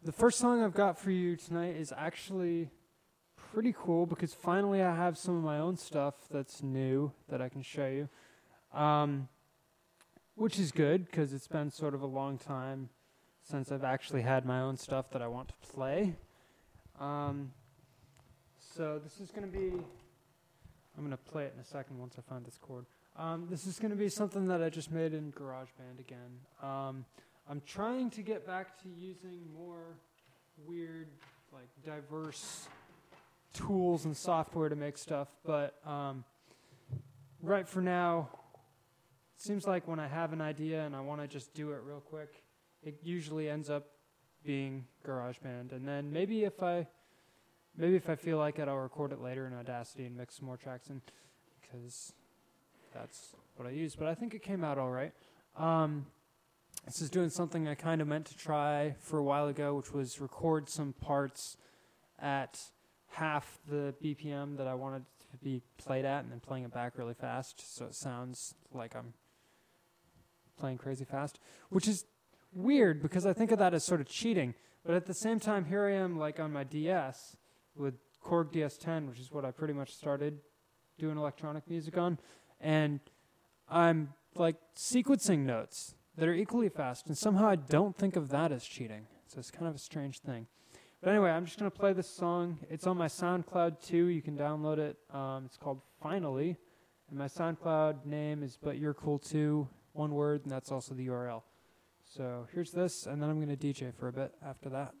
The first song I've got for you tonight is actually pretty cool because finally I have some of my own stuff that's new that I can show you, which is good because it's been sort of a long time since I've actually had my own stuff that I want to play. So this is going to be, I'm going to play it in a second once I find this chord. This is going to be something that I just made in GarageBand again. I'm trying to get back to using more weird, like diverse tools and software to make stuff, but right for now, it seems like when I have an idea and I want to just do it real quick, it usually ends up being GarageBand. And then maybe if I feel like it, I'll record it later in Audacity and mix some more tracks in, because that's what I use. But I think it came out all right. This is doing something I kind of meant to try for a while ago, which was record some parts at half the BPM that I wanted to be played at and then playing it back really fast so it sounds like I'm playing crazy fast, which is weird because I think of that as sort of cheating. But at the same time, here I am like on my DS with Korg DS10, which is what I pretty much started doing electronic music on, and I'm like sequencing notes that are equally fast, and somehow I don't think of that as cheating. So it's kind of a strange thing. But anyway, I'm just going to play this song. It's on my SoundCloud too. You can download it. It's called Finally, and my SoundCloud name is But You're Cool Too, one word, and that's also the URL. So here's this, and then I'm going to DJ for a bit after that.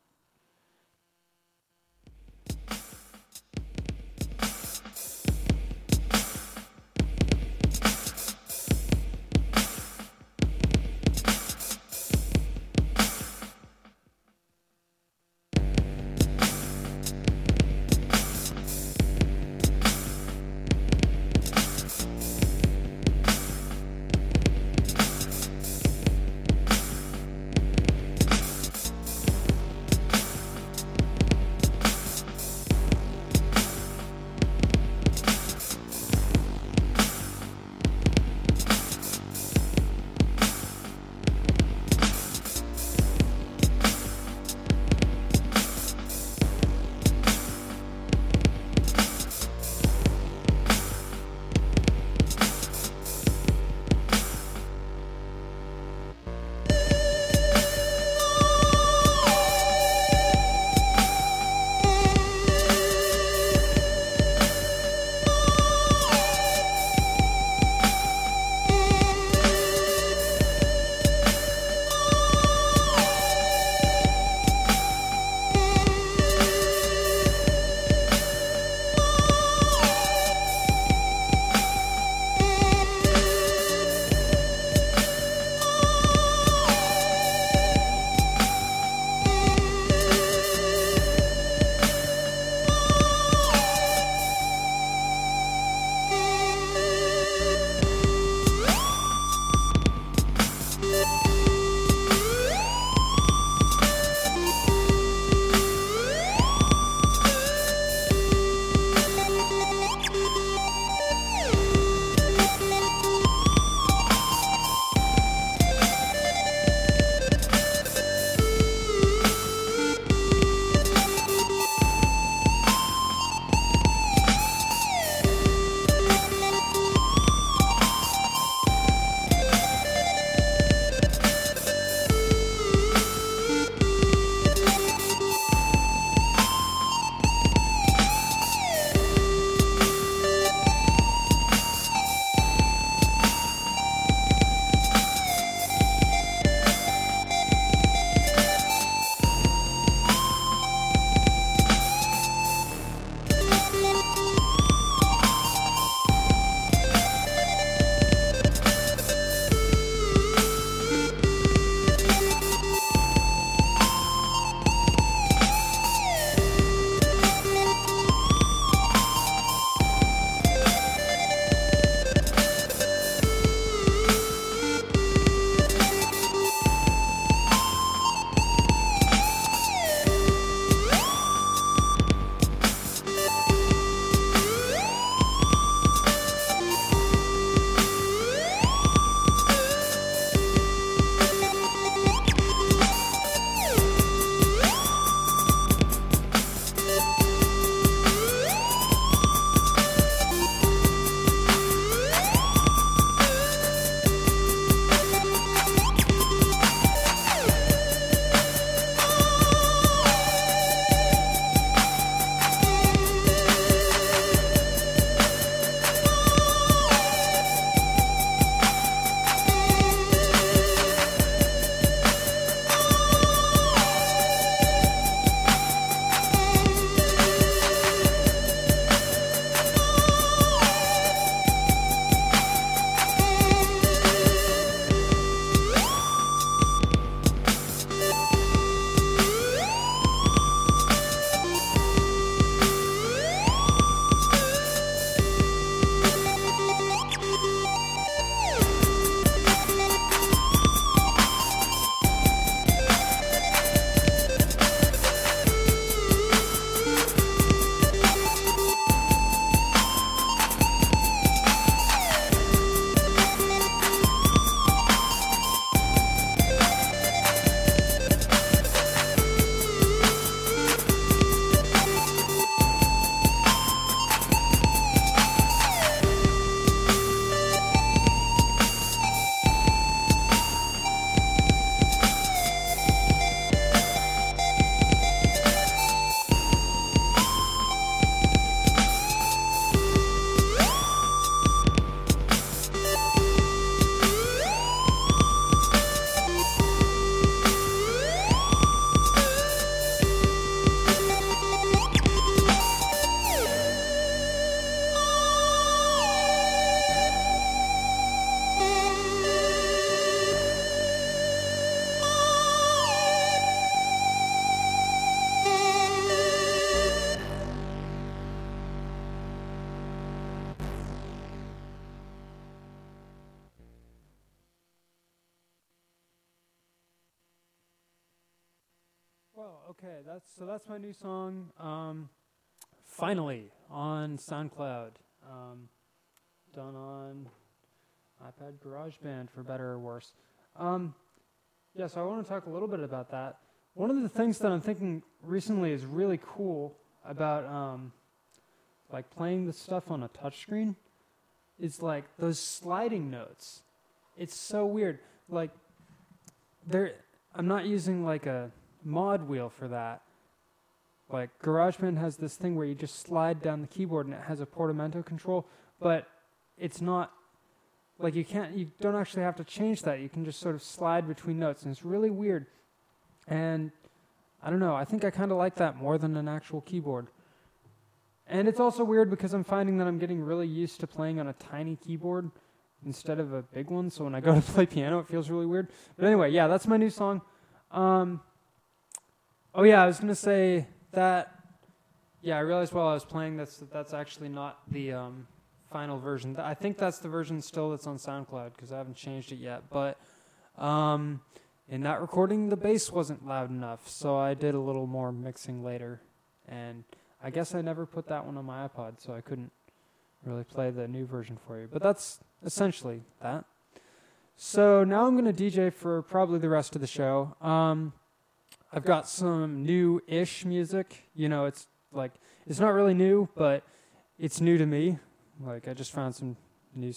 Well, okay, that's my new song. Finally on SoundCloud. Done on iPad GarageBand, for better or worse. Yeah, so I want to talk a little bit about that. One of the things that I'm thinking recently is really cool about like playing the stuff on a touchscreen is like those sliding notes. It's so weird. Like I'm not using like a mod wheel for that. Like GarageBand has this thing where you just slide down the keyboard and it has a portamento control, but it's not like you don't actually have to change that. You can just sort of slide between notes, and it's really weird. And I don't know, I think I kind of like that more than an actual keyboard. And it's also weird because I'm finding that I'm getting really used to playing on a tiny keyboard instead of a big one, so when I go to play piano, it feels really weird. But anyway, yeah, that's my new song. Oh yeah, I was going to say that, yeah, I realized while I was playing that's actually not the final version. I think that's the version still that's on SoundCloud because I haven't changed it yet. But in that recording, the bass wasn't loud enough, so I did a little more mixing later. And I guess I never put that one on my iPod, so I couldn't really play the new version for you. But that's essentially that. So now I'm going to DJ for probably the rest of the show. I've got some new-ish music. You know, it's not really new, but it's new to me. Like, I just found some new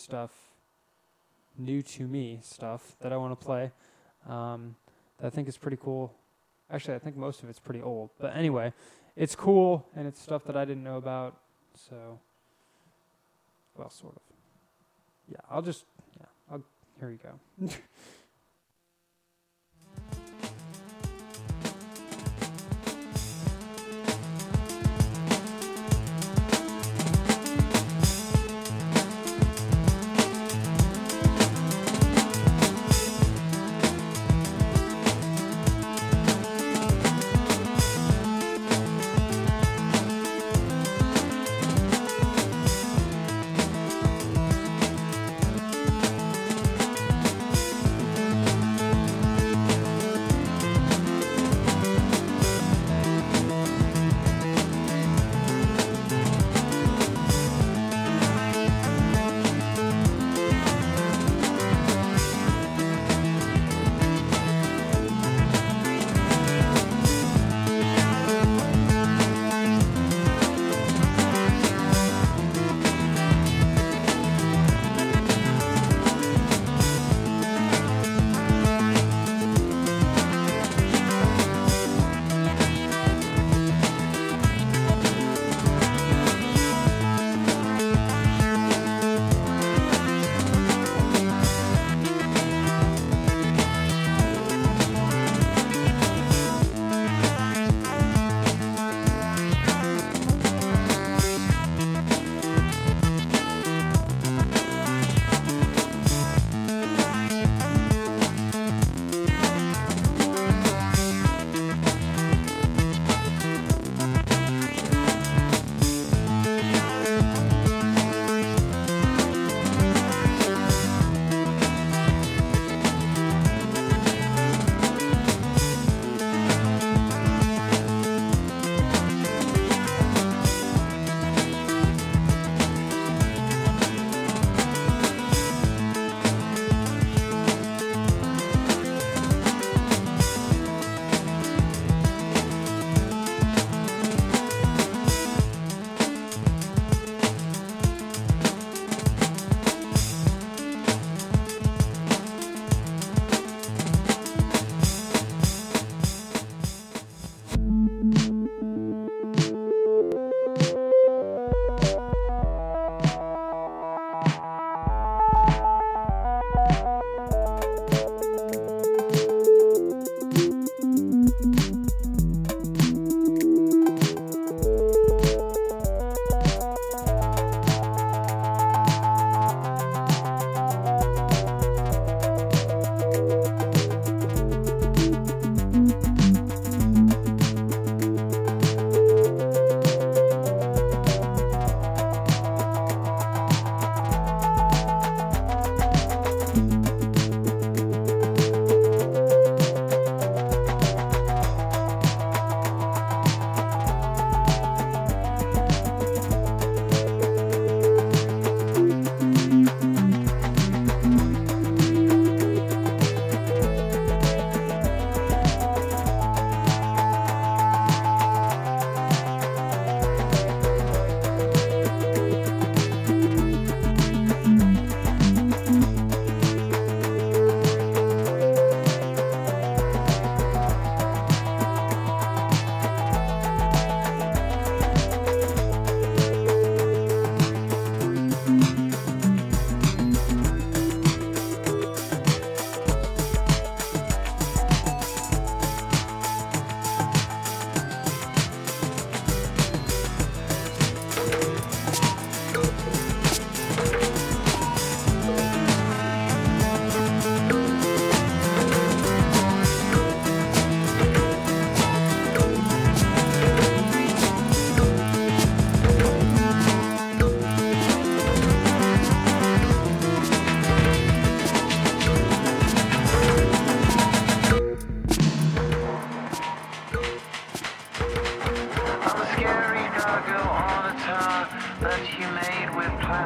to me stuff that I want to play. That I think is pretty cool. Actually, I think most of it's pretty old. But anyway, it's cool, and it's stuff that I didn't know about. So, well, sort of. Yeah, here you go.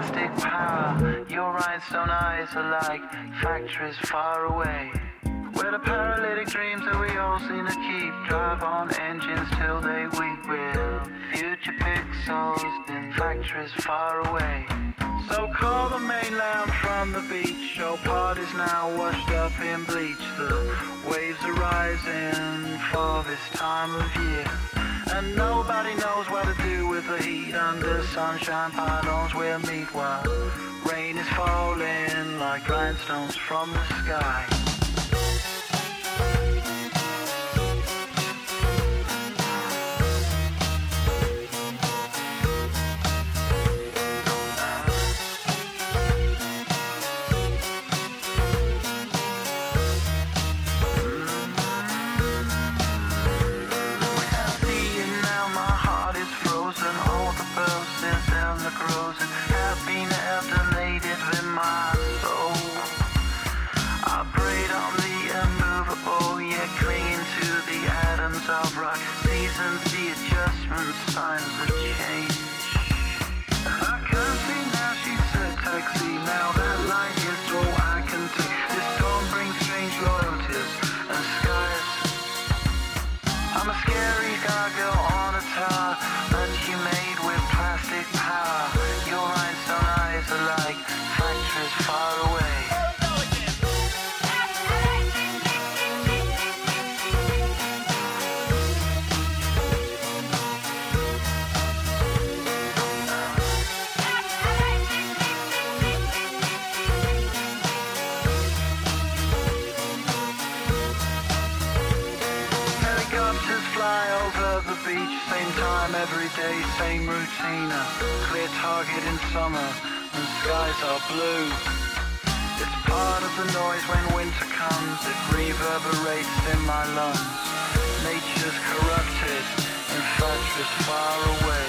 plastic power. Your rhinestone eyes are like factories far away. Where the paralytic dreams that we all seem to keep drive on engines till they weep with future pixels in factories far away. So call the mainland from the beach. Your party's now washed up in bleach. The waves are rising for this time of year, and nobody knows what to do with the heat. Under sunshine pylons we'll meet while rain is falling like grindstones from the sky. Of rock, seasons, the adjustment, signs of change. I can see now, she said taxi. Now that light is all I can take. This storm brings strange loyalties and skies. I'm a scary gargoyle on a tower that you made with plastic power. Your rhinestone eyes are like factories far away. Same time every day, same routine. A clear target in summer and skies are blue. It's part of the noise when winter comes. It reverberates in my lungs. Nature's corrupted in factories far away.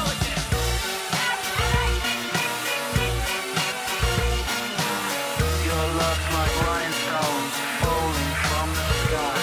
Your love's like rhinestones falling from the sky.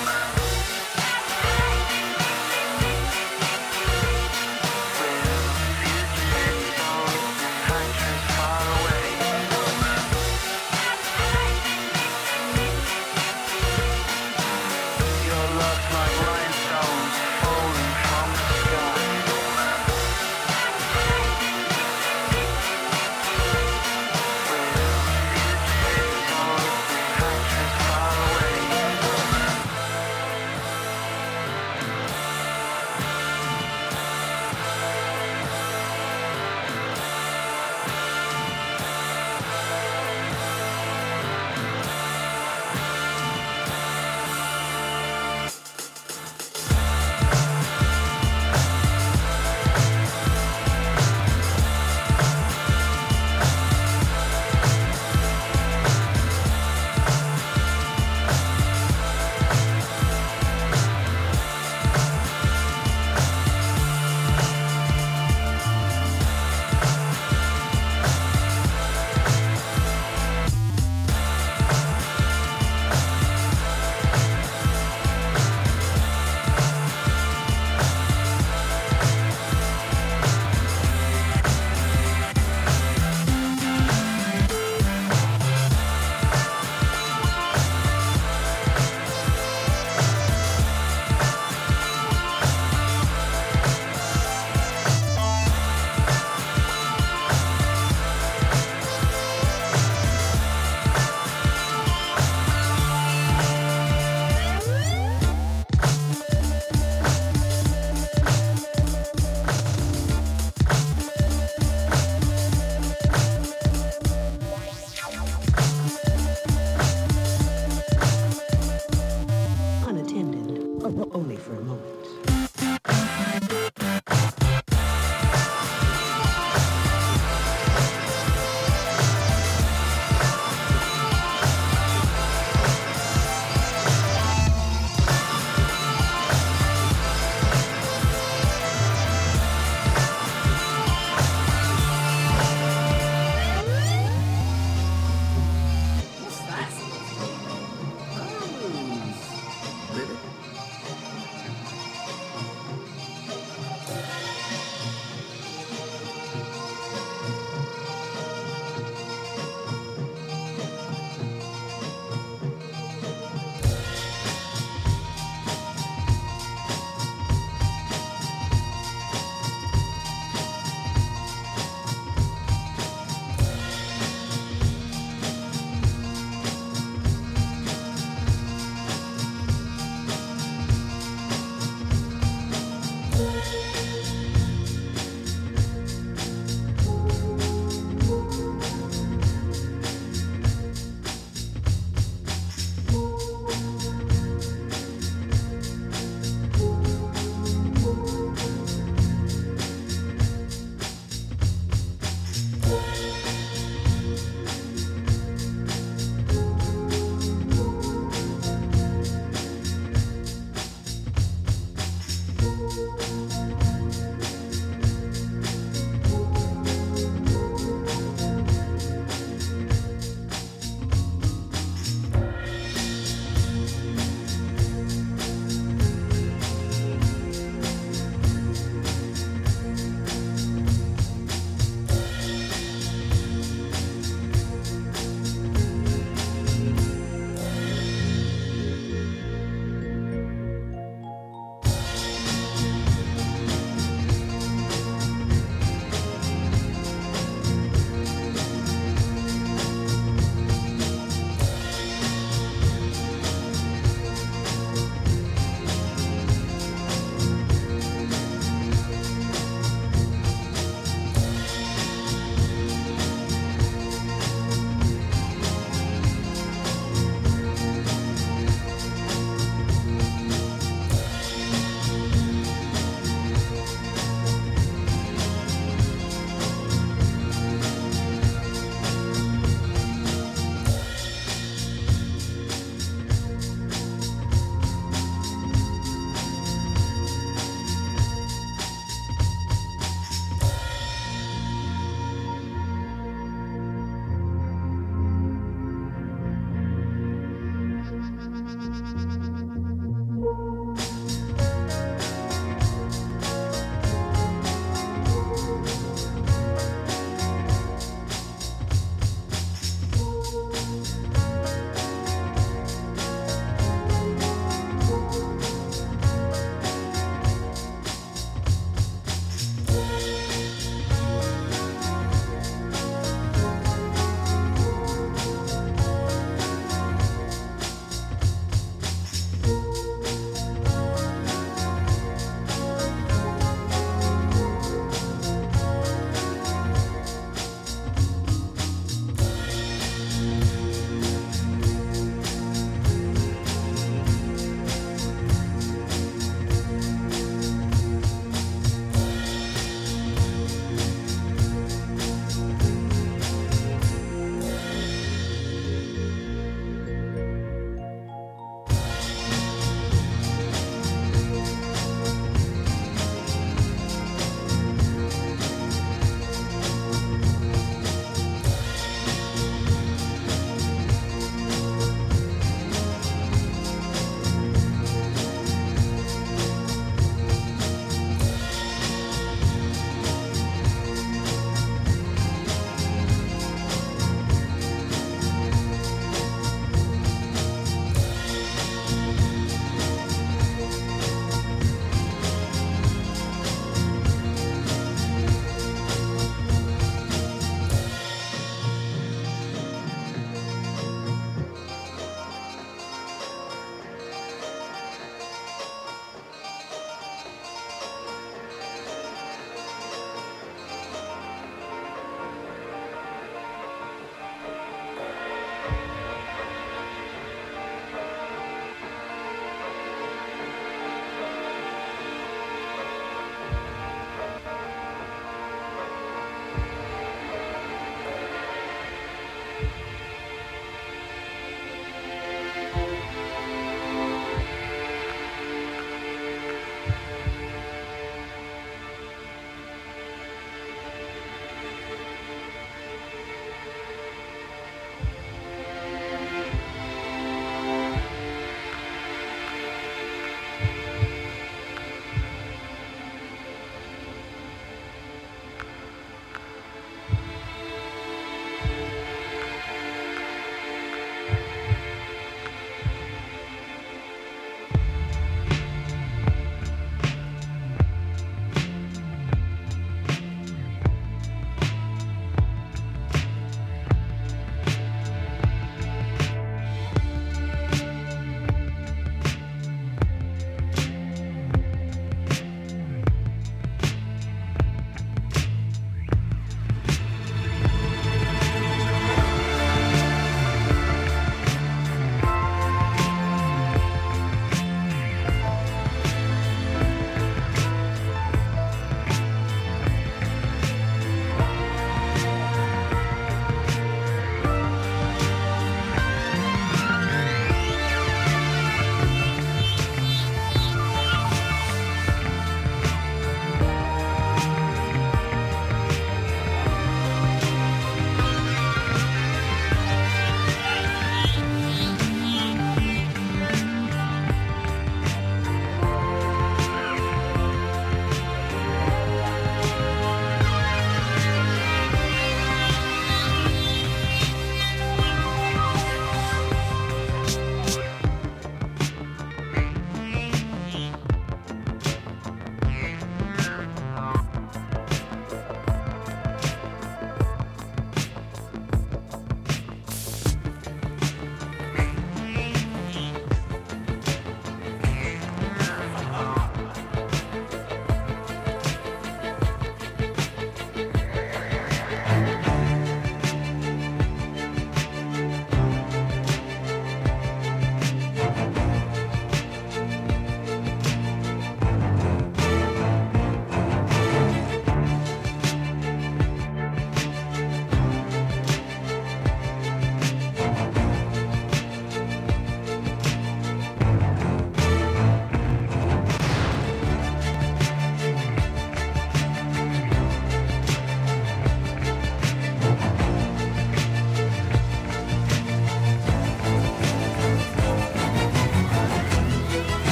Only for a moment.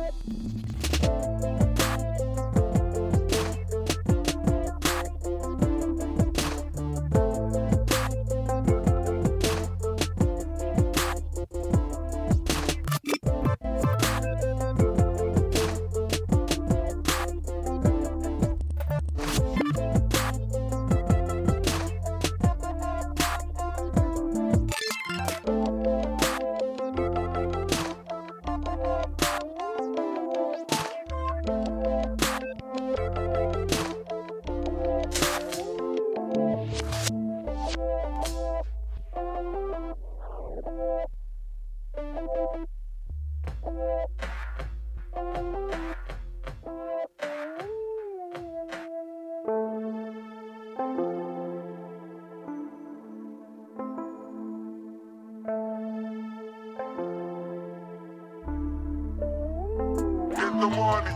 In the morning.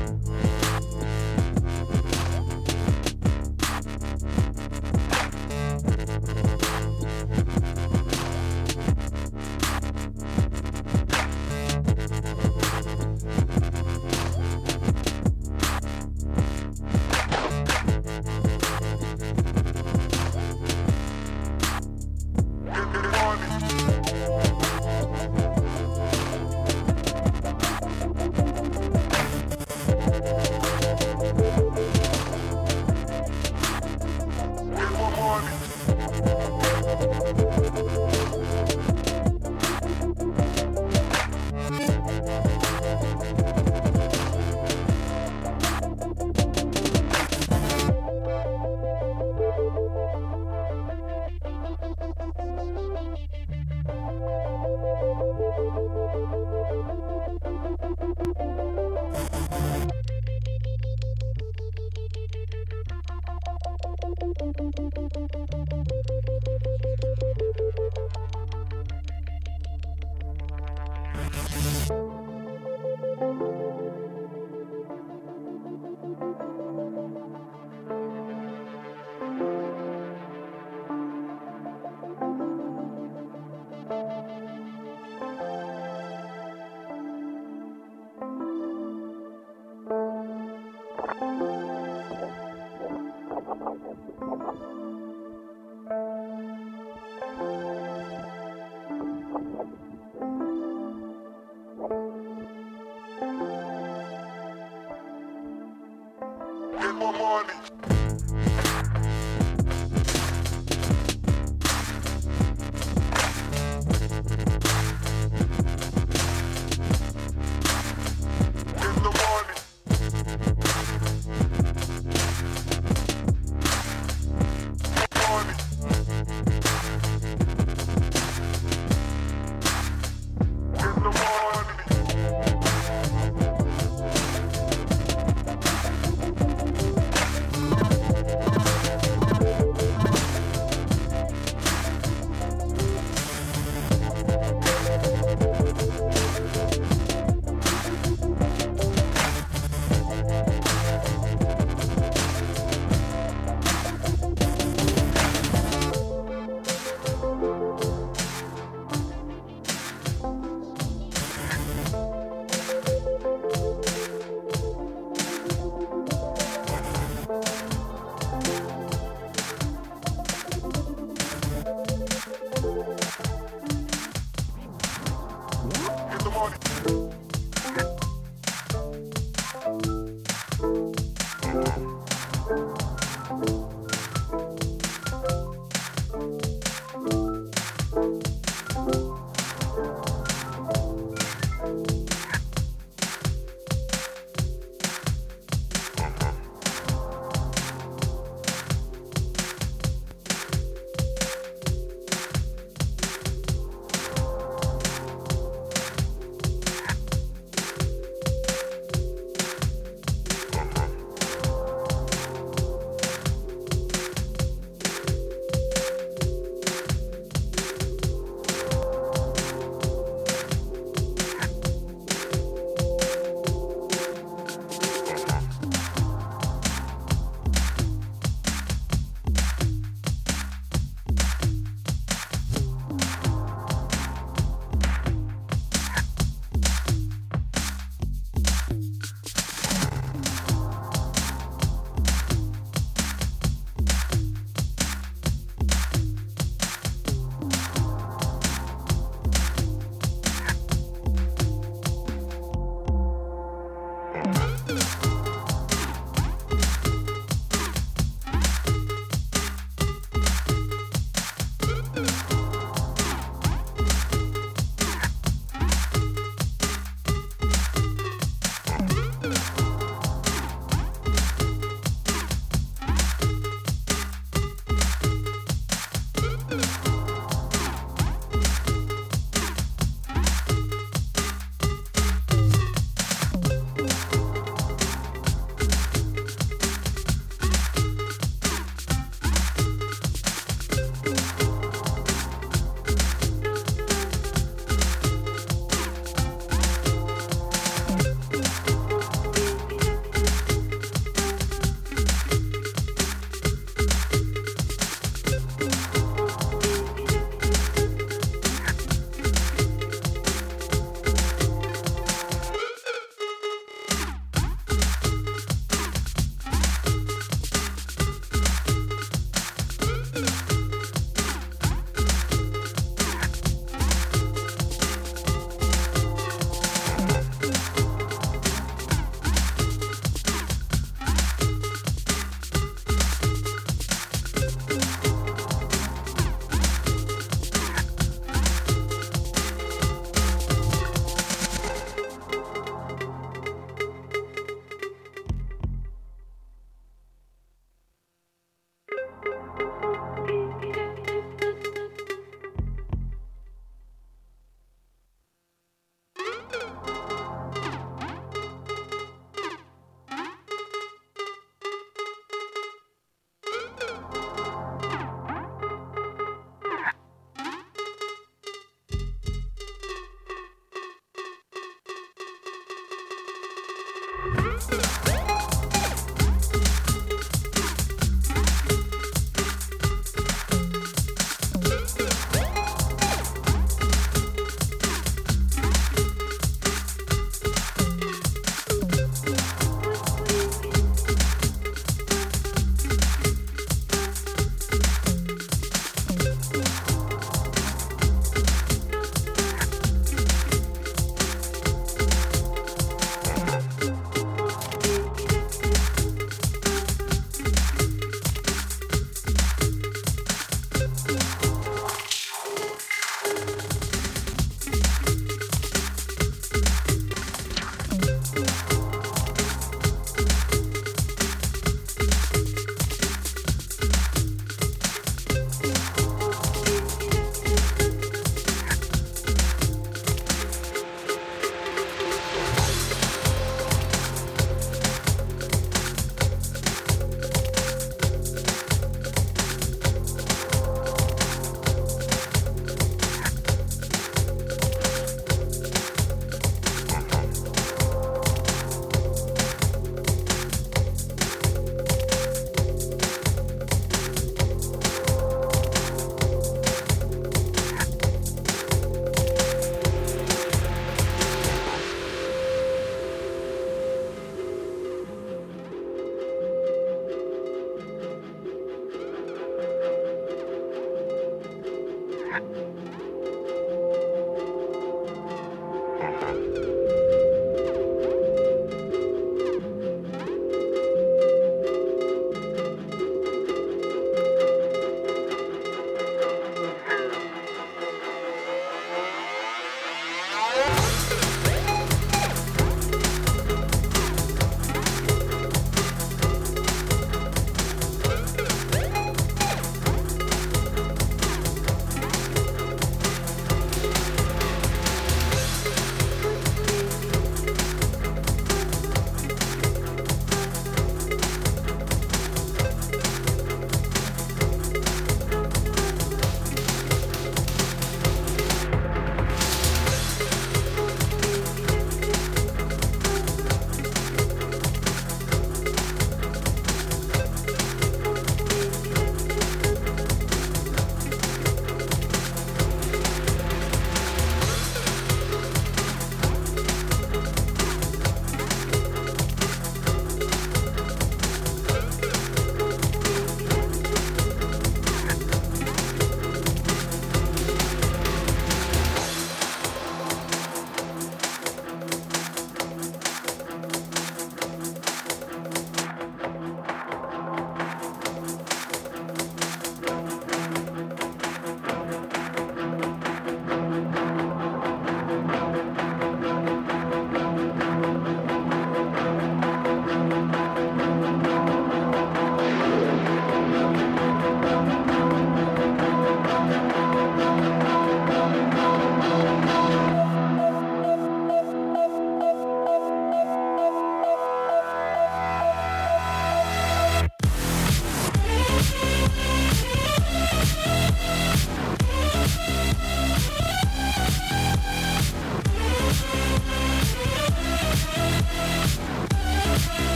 Get more money.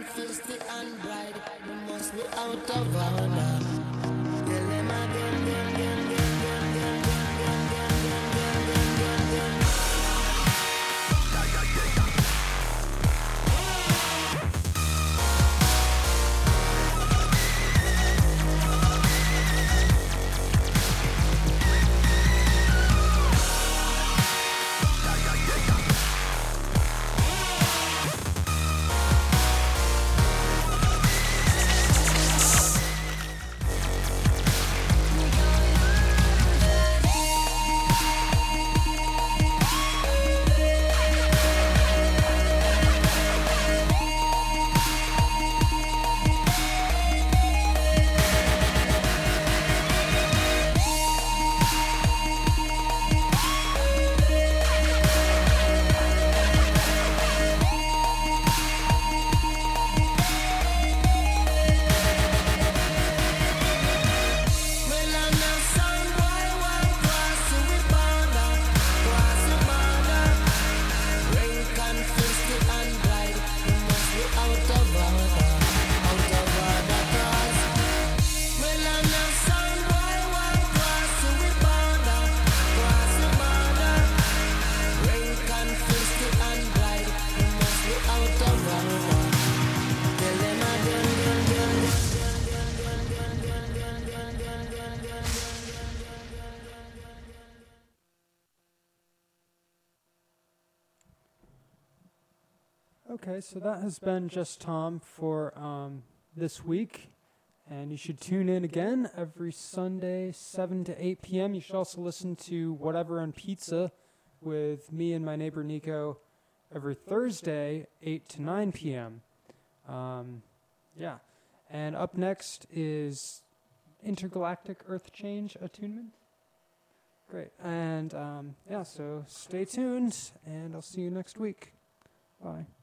fisted and bride, you must be out of order. Tell them Okay, so that has been Just Tom for this week. And you should tune in again every Sunday, 7 to 8 p.m. You should also listen to Whatever on Pizza with me and my neighbor Nico every Thursday, 8 to 9 p.m. Yeah. And up next is Intergalactic Earth Change Attunement. Great. And yeah, so stay tuned, and I'll see you next week. Bye.